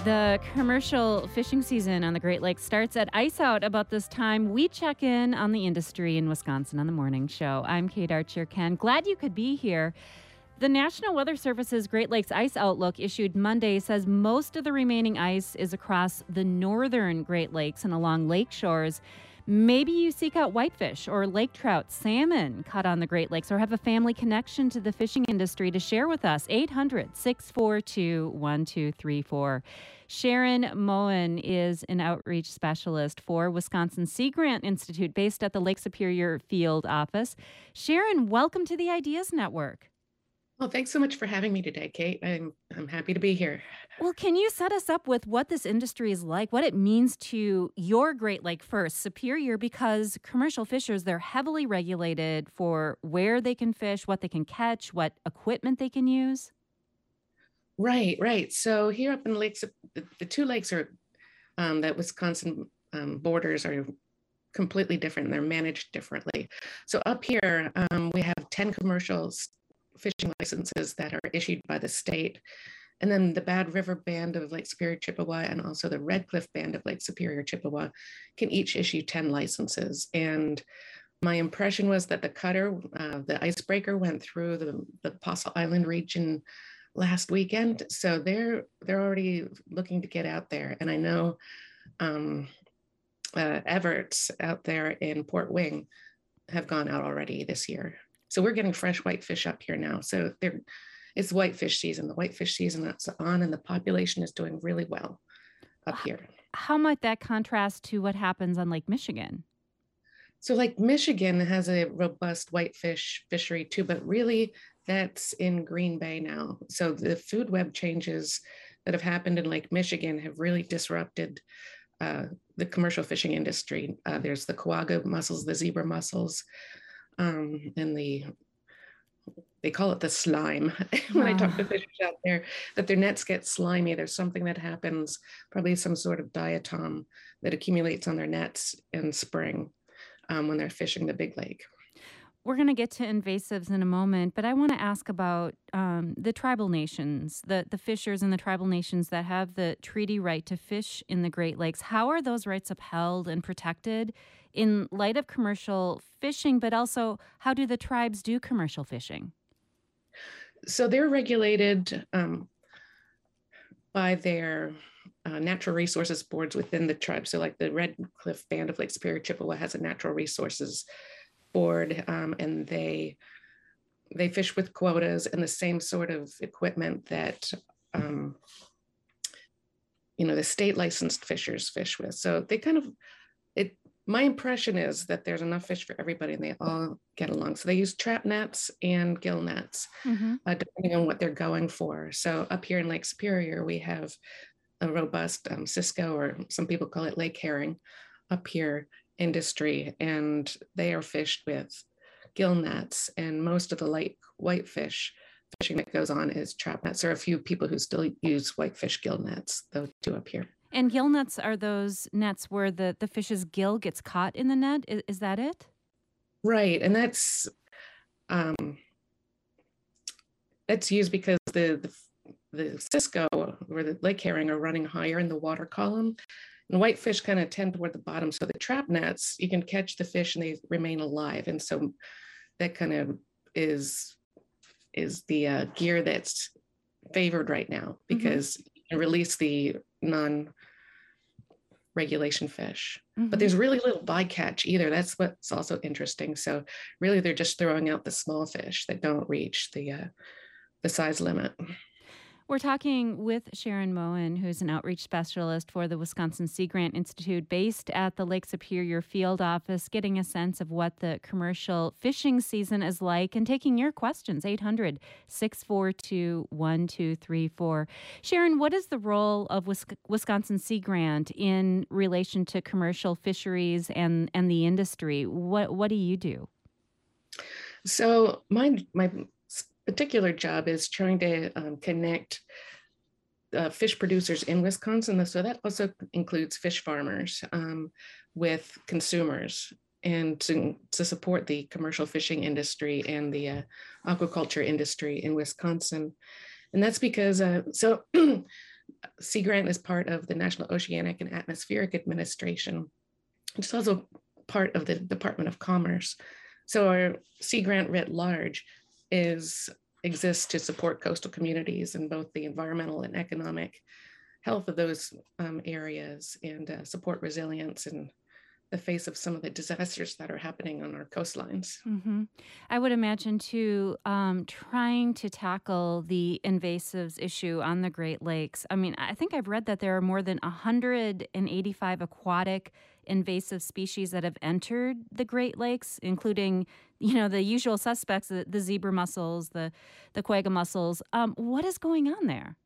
The commercial fishing season on the Great Lakes starts at ice out about this time. We check in on the industry in Wisconsin on the morning show. I'm Kate Archer-Ken. Glad you could be here. The National Weather Service's Great Lakes Ice Outlook issued Monday says most of the remaining ice is across the northern Great Lakes and along lake shores. Maybe you seek out whitefish or lake trout, salmon caught on the Great Lakes, or have a family connection to the fishing industry to share with us. 800-642-1234. Sharon Moen is an outreach specialist for Wisconsin Sea Grant Institute based at the Lake Superior Field Office. Sharon, welcome to the Ideas Network. Well, thanks so much for having me today, Kate. I'm happy to be here. Well, can you set us up with what this industry is like, what it means to your Great Lake first, Superior, because commercial fishers, they're heavily regulated for where they can fish, what they can catch, what equipment they can use? Right. So here up in lakes, the two lakes are that Wisconsin borders are completely different. They're managed differently. So up here, we have 10 commercial fishing licenses that are issued by the state. And then the Bad River Band of Lake Superior Chippewa and also the Red Cliff Band of Lake Superior Chippewa can each issue 10 licenses. And my impression was that the cutter, the icebreaker, went through the Apostle Island region last weekend. So they're already looking to get out there. And I know Everett's out there in Port Wing have gone out already this year. So we're getting fresh whitefish up here now. So it's whitefish season. The whitefish season that's on, and the population is doing really well up here. How might that contrast to what happens on Lake Michigan? So Lake Michigan has a robust whitefish fishery too, but really that's in Green Bay now. So the food web changes that have happened in Lake Michigan have really disrupted the commercial fishing industry. There's the quagga mussels, the zebra mussels, and they call it the slime. When I talk to fishers out there, that their nets get slimy. There's something that happens, probably some sort of diatom that accumulates on their nets in spring when they're fishing the big lake. We're going to get to invasives in a moment, but I want to ask about the tribal nations, the fishers in the tribal nations that have the treaty right to fish in the Great Lakes. How are those rights upheld and protected in light of commercial fishing, but also how do the tribes do commercial fishing? So they're regulated by their natural resources boards within the tribe. So like the Red Cliff Band of Lake Superior Chippewa has a natural resources board, and they fish with quotas and the same sort of equipment that the state licensed fishers fish with. So they my impression is that there's enough fish for everybody and they all get along. So they use trap nets and gill nets, depending on what they're going for. So up here in Lake Superior, we have a robust Cisco, or some people call it lake herring, up here industry, and they are fished with gill nets, and most of the lake whitefish fishing that goes on is trap nets. There are a few people who still use whitefish gill nets, though, too, up here. And gill nets are those nets where the fish's gill gets caught in the net? Is that it? Right, and that's used because the Cisco or the lake herring are running higher in the water column, and whitefish kind of tend toward the bottom. So the trap nets, you can catch the fish and they remain alive, and so that kind of is the gear that's favored right now, because you can release the non-regulation fish. But there's really little bycatch either. That's what's also interesting. So really they're just throwing out the small fish that don't reach the size limit. We're talking with Sharon Moen, who's an outreach specialist for the Wisconsin Sea Grant Institute based at the Lake Superior Field Office, getting a sense of what the commercial fishing season is like and taking your questions, 800-642-1234. Sharon, what is the role of Wisconsin Sea Grant in relation to commercial fisheries and the industry? What do you do? So my particular job is trying to connect fish producers in Wisconsin. So that also includes fish farmers with consumers, and to support the commercial fishing industry and the aquaculture industry in Wisconsin. And that's because, Sea Grant is part of the National Oceanic and Atmospheric Administration, which is also part of the Department of Commerce. So our Sea Grant writ large exists to support coastal communities in both the environmental and economic health of those areas, and support resilience in the face of some of the disasters that are happening on our coastlines. I would imagine too, trying to tackle the invasives issue on the Great Lakes. I mean, I think I've read that there are more than 185 aquatic invasive species that have entered the Great Lakes, including, the usual suspects, the zebra mussels, the quagga mussels. What is going on there?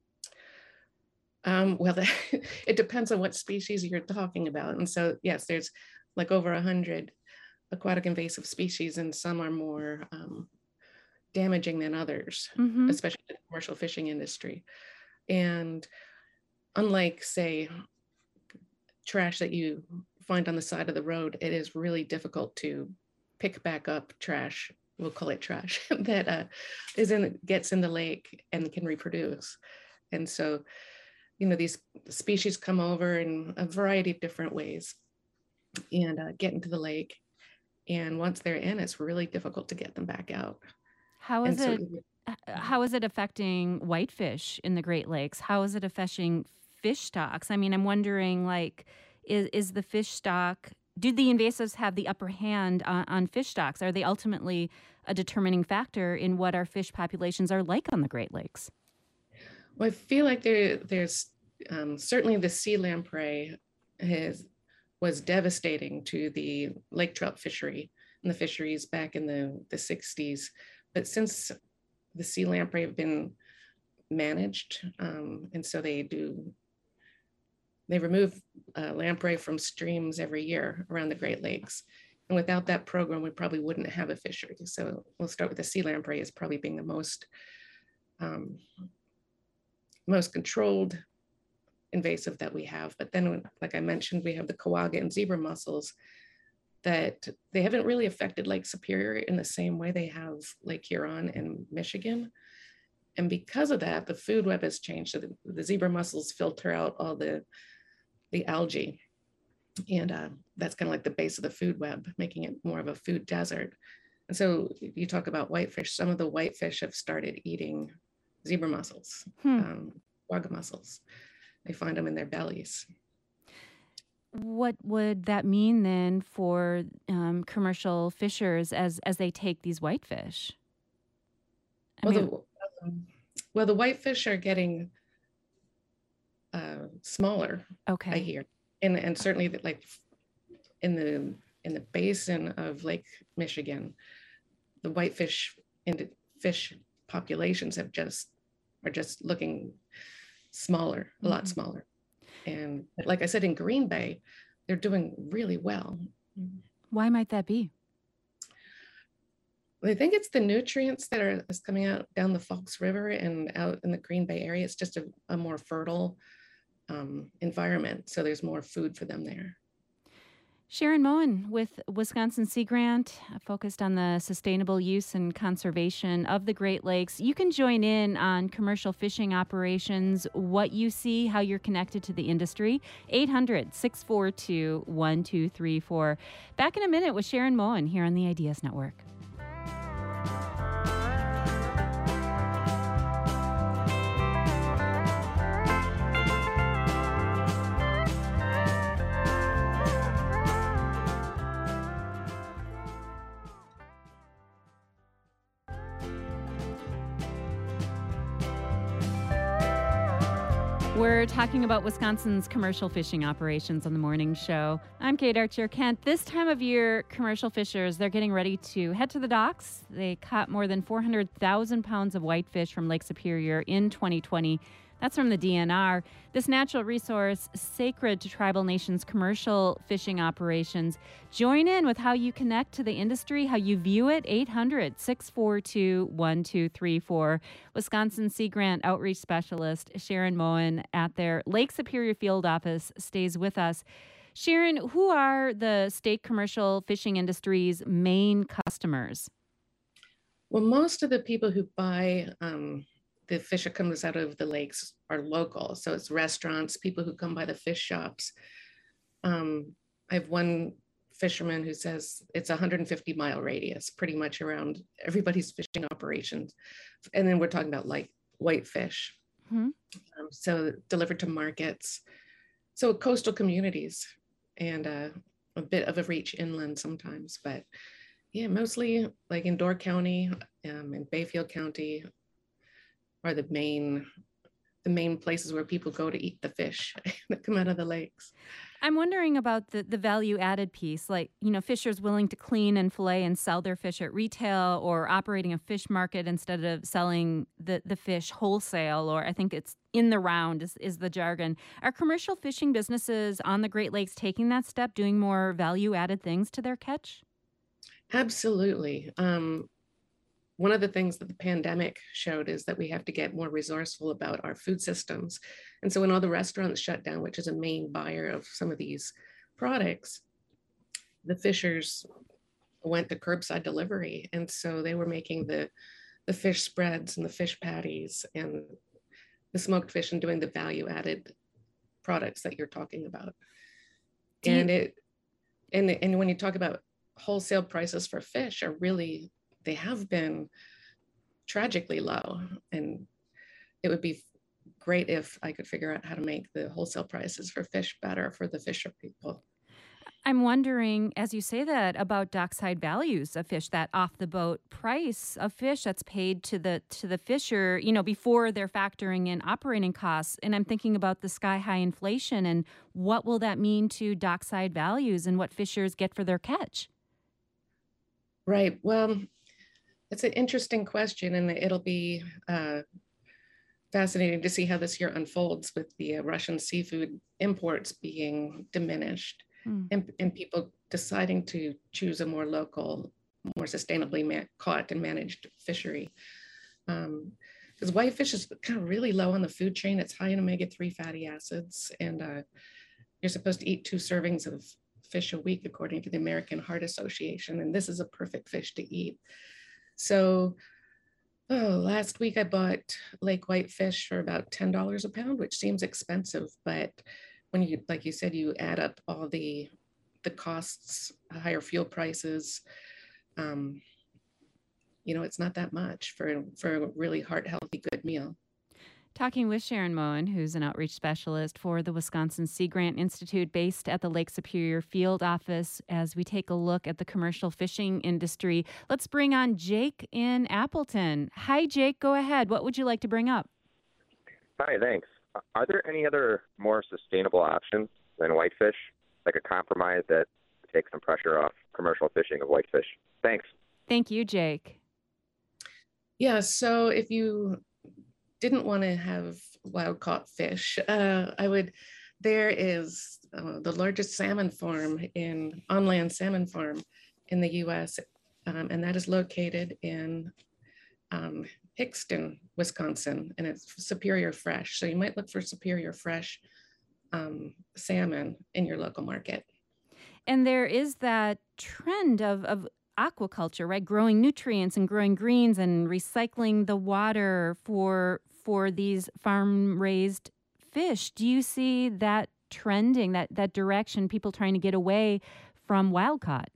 Well, it depends on what species you're talking about. And so, yes, there's like over 100 aquatic invasive species, and some are more damaging than others, especially in the commercial fishing industry. And unlike, say, trash that you find on the side of the road, it is really difficult to pick back up trash. We'll call it trash that gets in the lake and can reproduce. And so, these species come over in a variety of different ways and get into the lake. And once they're in, it's really difficult to get them back out. How is it affecting whitefish in the Great Lakes? How is it affecting fish stocks? I mean, I'm wondering, is the fish stock, do the invasives have the upper hand on fish stocks? Are they ultimately a determining factor in what our fish populations are like on the Great Lakes? Well, I feel like there's certainly the sea lamprey was devastating to the lake trout fishery and the fisheries back in the 60s. But since the sea lamprey have been managed, and so they remove lamprey from streams every year around the Great Lakes. And without that program, we probably wouldn't have a fishery. So we'll start with the sea lamprey as probably being the most controlled invasive that we have. But then, like I mentioned, we have the quagga and zebra mussels that they haven't really affected Lake Superior in the same way they have Lake Huron and Michigan. And because of that, the food web has changed. So the zebra mussels filter out all the algae. And that's kind of like the base of the food web, making it more of a food desert. And so you talk about whitefish, some of the whitefish have started eating zebra mussels, quagga mussels. They find them in their bellies. What would that mean then for commercial fishers as they take these whitefish? The whitefish are getting smaller. Okay. I hear, and certainly like in the basin of Lake Michigan, the whitefish and fish populations are just looking smaller, a lot smaller. And like I said, in Green Bay, they're doing really well. Why might that be? I think it's the nutrients that is coming out down the Fox River and out in the Green Bay area. It's just a more fertile environment. So there's more food for them there. Sharon Moen with Wisconsin Sea Grant, focused on the sustainable use and conservation of the Great Lakes. You can join in on commercial fishing operations, what you see, how you're connected to the industry. 800-642-1234. Back in a minute with Sharon Moen here on the Ideas Network. We're talking about Wisconsin's commercial fishing operations on the morning show. I'm Kate Archer-Kent. This time of year, commercial fishers, they're getting ready to head to the docks. They caught more than 400,000 pounds of whitefish from Lake Superior in 2020. That's from the DNR. This natural resource, sacred to tribal nations' commercial fishing operations. Join in with how you connect to the industry, how you view it. 800-642-1234. Wisconsin Sea Grant Outreach Specialist Sharon Moen at their Lake Superior Field Office stays with us. Sharon, who are the state commercial fishing industry's main customers? Well, most of the people who buy the fish that comes out of the lakes are local. So it's restaurants, people who come by the fish shops. I have one fisherman who says it's a 150-mile radius, pretty much around everybody's fishing operations. And then we're talking about like whitefish. Hmm. So delivered to markets. So coastal communities and a bit of a reach inland sometimes, but yeah, mostly like in Door County and Bayfield County are the main places where people go to eat the fish that come out of the lakes. I'm wondering about the value added piece, like, fishers willing to clean and fillet and sell their fish at retail or operating a fish market instead of selling the fish wholesale, or I think it's in the round is the jargon. Are commercial fishing businesses on the Great Lakes taking that step, doing more value added things to their catch? Absolutely. One of the things that the pandemic showed is that we have to get more resourceful about our food systems. And so when all the restaurants shut down, which is a main buyer of some of these products, the fishers went to curbside delivery. And so they were making the fish spreads and the fish patties and the smoked fish and doing the value added products that you're talking about. And when you talk about wholesale prices for fish are really, they have been tragically low, and it would be great if I could figure out how to make the wholesale prices for fish better for the fisher people. I'm wondering, as you say that, about dockside values of fish, that off the boat price of fish that's paid to the fisher, before they're factoring in operating costs. And I'm thinking about the sky high inflation and what will that mean to dockside values and what fishers get for their catch? Right. Well, it's an interesting question, and it'll be fascinating to see how this year unfolds with the Russian seafood imports being diminished and people deciding to choose a more local, more sustainably caught and managed fishery. Because whitefish is kind of really low on the food chain. It's high in omega-3 fatty acids, and you're supposed to eat 2 servings of fish a week, according to the American Heart Association, and this is a perfect fish to eat. So, last week I bought lake whitefish for about $10 a pound, which seems expensive, but when you, like you said, you add up all the costs, higher fuel prices, it's not that much for a really heart healthy, good meal. Talking with Sharon Moen, who's an outreach specialist for the Wisconsin Sea Grant Institute based at the Lake Superior Field Office, as we take a look at the commercial fishing industry. Let's bring on Jake in Appleton. Hi, Jake. Go ahead. What would you like to bring up? Hi, thanks. Are there any other more sustainable options than whitefish, like a compromise that takes some pressure off commercial fishing of whitefish? Thanks. Thank you, Jake. Yeah, so if you didn't want to have wild caught fish, there is the largest salmon farm on-land salmon farm in the US, and that is located in Hixton, Wisconsin, and it's Superior Fresh. So you might look for Superior Fresh salmon in your local market. And there is that trend of aquaculture, right? Growing nutrients and growing greens and recycling the water for these farm-raised fish. Do you see that trending, that direction, people trying to get away from wild caught?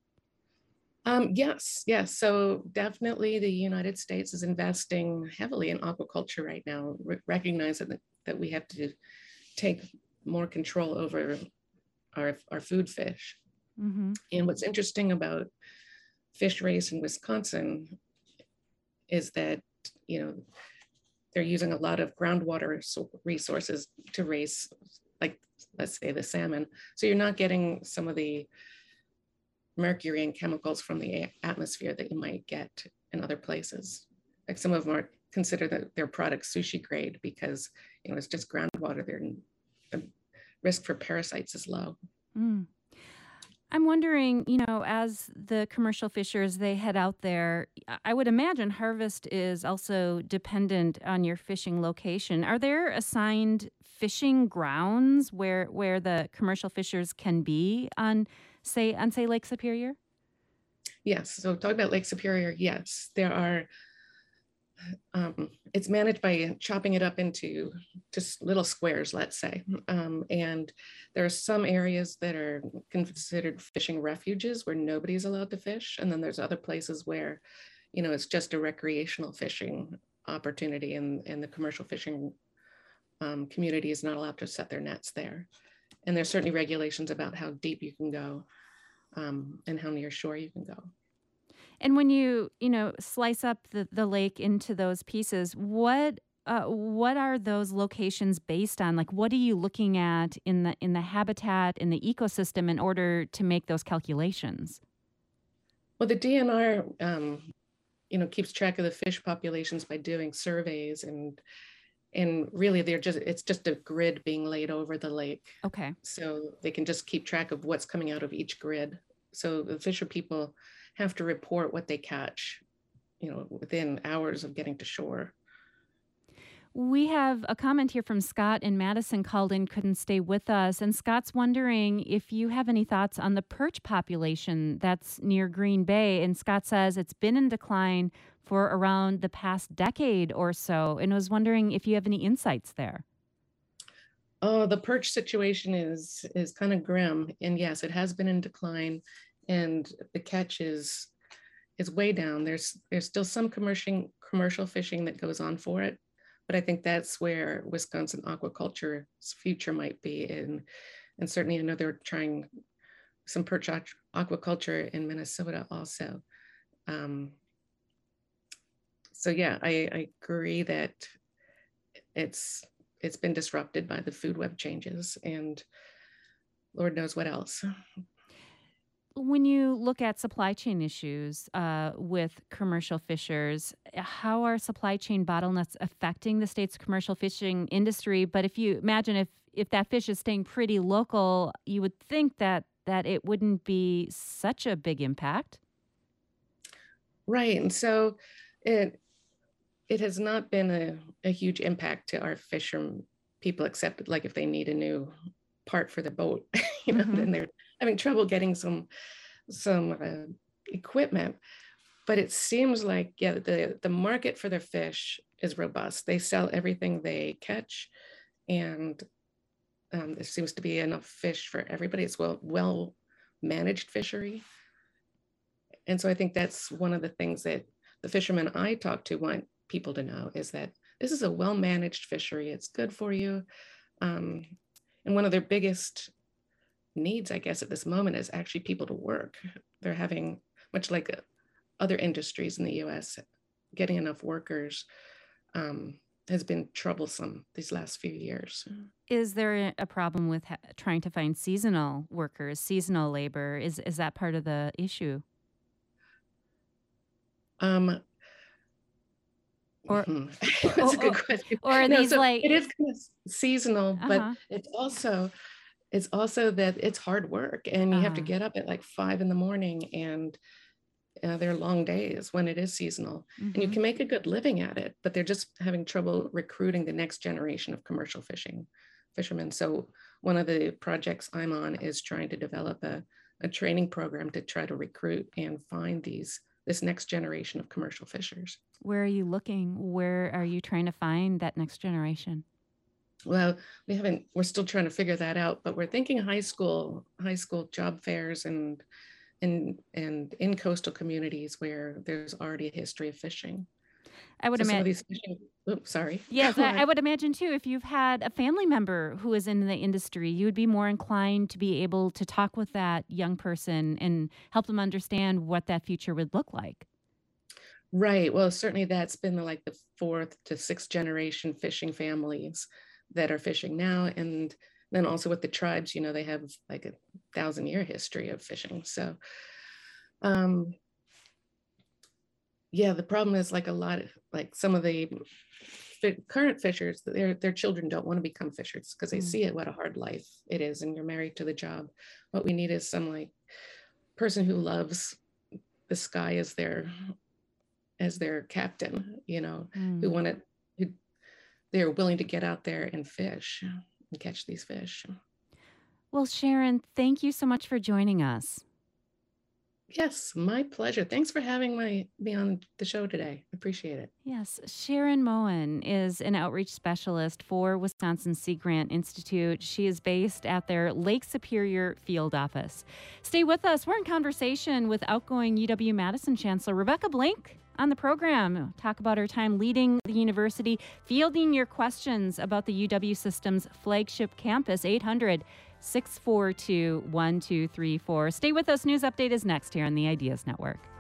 Yes. So definitely the United States is investing heavily in aquaculture right now, recognizing that we have to take more control over our food fish. Mm-hmm. And what's interesting about fish raised in Wisconsin is that, they're using a lot of groundwater resources to raise, like, let's say the salmon. So you're not getting some of the mercury and chemicals from the atmosphere that you might get in other places. Like some of them are considered their products sushi grade because, it's just groundwater there and the risk for parasites is low. Mm. I'm wondering, as the commercial fishers, they head out there, I would imagine harvest is also dependent on your fishing location. Are there assigned fishing grounds where the commercial fishers can be on, say, Lake Superior? Yes. So talking about Lake Superior, yes, there are it's managed by chopping it up into just little squares, let's say. And there are some areas that are considered fishing refuges where nobody's allowed to fish. And then there's other places where, it's just a recreational fishing opportunity, and the commercial fishing community is not allowed to set their nets there. And there's certainly regulations about how deep you can go and how near shore you can go. And when you slice up the lake into those pieces, what are those locations based on? Like, what are you looking at in the habitat, in the ecosystem, in order to make those calculations? Well, the DNR, keeps track of the fish populations by doing surveys, and really it's just a grid being laid over the lake. Okay. So they can just keep track of what's coming out of each grid. So the fisher people have to report what they catch, within hours of getting to shore. We have a comment here from Scott in Madison, called in, couldn't stay with us. And Scott's wondering if you have any thoughts on the perch population that's near Green Bay. And Scott says it's been in decline for around the past decade or so, and was wondering if you have any insights there. Oh, the perch situation is kind of grim. And yes, it has been in decline, and the catch is way down. There's still some commercial fishing that goes on for it, but I think that's where Wisconsin aquaculture's future might be. And certainly I know they're trying some perch aquaculture in Minnesota also. So yeah, I agree that it's been disrupted by the food web changes, and Lord knows what else. When you look at supply chain issues with commercial fishers, how are supply chain bottlenecks affecting the state's commercial fishing industry? But if you imagine if that fish is staying pretty local, you would think that it wouldn't be such a big impact. Right. And so it has not been a huge impact to our fishermen people, except like if they need a new part for the boat, then they're having trouble getting some equipment. But it seems like, yeah, the market for their fish is robust. They sell everything they catch, and there seems to be enough fish for everybody. It's well managed fishery. And so I think that's one of the things that the fishermen I talk to want people to know, is that this is a well-managed fishery. It's good for you. And one of their biggest needs, I guess, at this moment is actually people to work. They're having, much like other industries in the US, getting enough workers has been troublesome these last few years. Is there a problem with trying to find seasonal workers, seasonal labor? Is that part of the issue? That's a good question. Or are these it is kind of seasonal, but it's also that it's hard work, and you have to get up at like 5 a.m, and they're long days when it is seasonal, and you can make a good living at it, but they're just having trouble recruiting the next generation of commercial fishermen. So one of the projects I'm on is trying to develop a training program to try to recruit and find this next generation of commercial fishers. Where are you looking? Where are you trying to find that next generation? Well, we're still trying to figure that out, but we're thinking high school job fairs and in coastal communities where there's already a history of fishing. I would imagine. Oops, sorry. Yes, I would imagine too, if you've had a family member who is in the industry, you would be more inclined to be able to talk with that young person and help them understand what that future would look like. Right. Well, certainly that's been the 4th to 6th generation fishing families that are fishing now. And then also with the tribes, they have like 1,000-year history of fishing. So, yeah, the problem is some of the current fishers, their children don't want to become fishers because they see what a hard life it is, and you're married to the job. What we need is some person who loves the sky as their captain, who they're willing to get out there and fish and catch these fish. Well, Sharon, thank you so much for joining us. Yes, my pleasure. Thanks for having me on the show today. Appreciate it. Yes, Sharon Moen is an outreach specialist for Wisconsin Sea Grant Institute. She is based at their Lake Superior field office. Stay with us. We're in conversation with outgoing UW-Madison Chancellor Rebecca Blank on the program. Talk about her time leading the university, fielding your questions about the UW System's flagship campus, 800-642-1234. Stay with us. News Update is next here on the Ideas Network.